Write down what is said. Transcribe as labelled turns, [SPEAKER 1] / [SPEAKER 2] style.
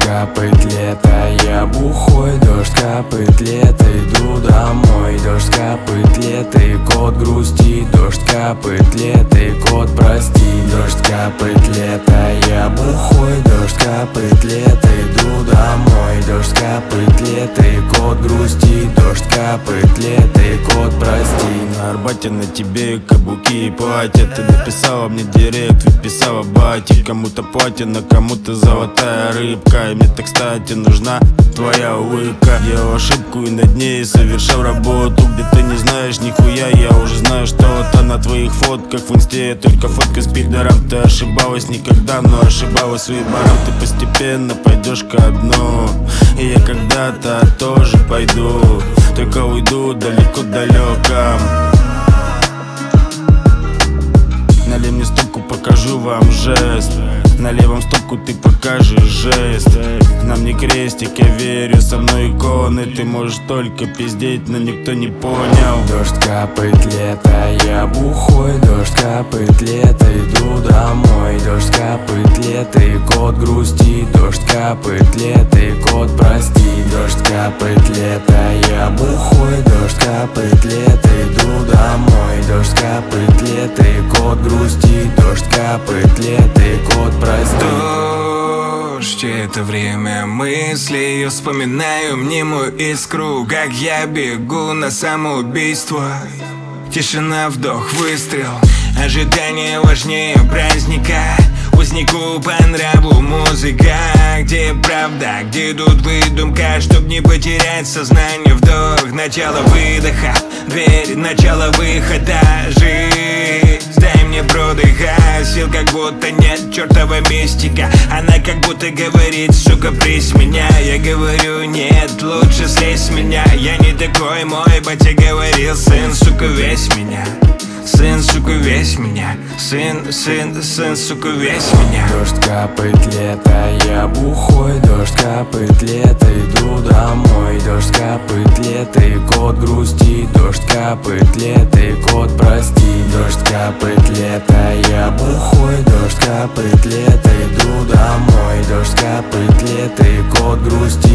[SPEAKER 1] капает лето, я бухой. Дождь капает лето, иду домой. Дождь капает лето, и кот грустит. Дождь капает лето, и кот прости. Дождь капает лето, я бухой. Дождь капает лето, иду домой. Дождь капает лето, и кот грустит. Дождь капает лето, и кот прости.
[SPEAKER 2] На Арбате на тебе каблуки и платья. Ты написала мне директ, ведь писала бати. Кому-то платина, кому-то золотая рыбка. И мне так, кстати, нужна твоя улыбка. Делал ошибку и над ней совершал работу, где ты не знаешь нихуя. Я уже знаю, что это на твоих фотках в инсте только фотка с пидором. Ты ошибалась никогда, но ошибалась с выбором. Ты постепенно пойдешь ко дну, и я когда-то тоже пойду, только уйду далеко-далеко. Налей мне стопку, покажу вам жест. Налей вам стопку, ты покажешь жест. Нам не крестик, я верю, со мной иконы. Ты можешь только пиздеть, но никто не понял.
[SPEAKER 1] Дождь капает лето, я бухой. Дождь капает лето, иду домой. Дождь капает лето, и кот грустит. Дождь капает лето, и кот прости. Дождь капает лето, я бухой. Дождь капает лето, иду домой. Дождь капает лето, и кот грустит. Дождь капает лето, и кот прости.
[SPEAKER 3] Дождь — это время мыслей. Я вспоминаю мнимую искру, как я бегу на самоубийство. Тишина, вдох, выстрел. Ожидание важнее праздника. Узнику по нраву музыка. Где правда, где тут выдумка? Чтоб не потерять сознание, вдох, начало выдоха. Дверь, начало выхода. Жизнь, дай мне продыха. Сил как будто нет, чертова мистика. Она как будто говорит, сука, прись меня. Я говорю, нет, лучше слезь с меня. Я не такой, мой батя говорил, сын, сука, весь меня. Сын, сука, весь меня. Сын, сука, весь меня.
[SPEAKER 1] Дождь капает лето, я бухой. Дождь капает лето, иду домой. Дождь капает лето, и кот грустит. Дождь капает лето, и кот прости. Дождь капает лето, я бухой. Дождь капает лето, иду домой. Дождь капает лето, и кот грустит.